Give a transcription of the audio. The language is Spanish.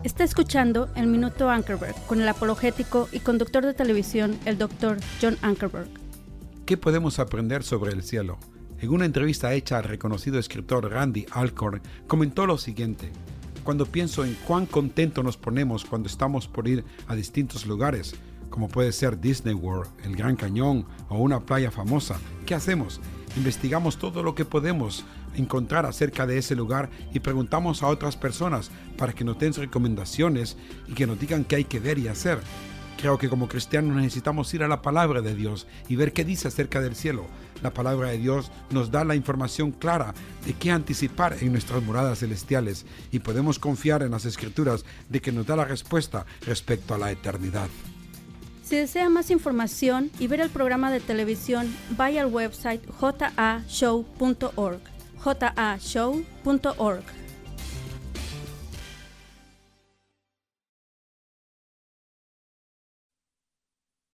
Está escuchando el Minuto Ankerberg con el apologético y conductor de televisión, el Dr. John Ankerberg. ¿Qué podemos aprender sobre el cielo? En una entrevista hecha al reconocido escritor Randy Alcorn, comentó lo siguiente: cuando pienso en cuán contento nos ponemos cuando estamos por ir a distintos lugares, como puede ser Disney World, el Gran Cañón o una playa famosa, ¿qué hacemos? Investigamos todo lo que podemos encontrar acerca de ese lugar y preguntamos a otras personas para que nos den recomendaciones y que nos digan qué hay que ver y hacer. Creo que como cristianos necesitamos ir a la palabra de Dios y ver qué dice acerca del cielo. La palabra de Dios nos da la información clara de qué anticipar en nuestras moradas celestiales y podemos confiar en las Escrituras de que nos da la respuesta respecto a la eternidad. Si desea más información y ver el programa de televisión, vaya al website jashow.org. jashow.org.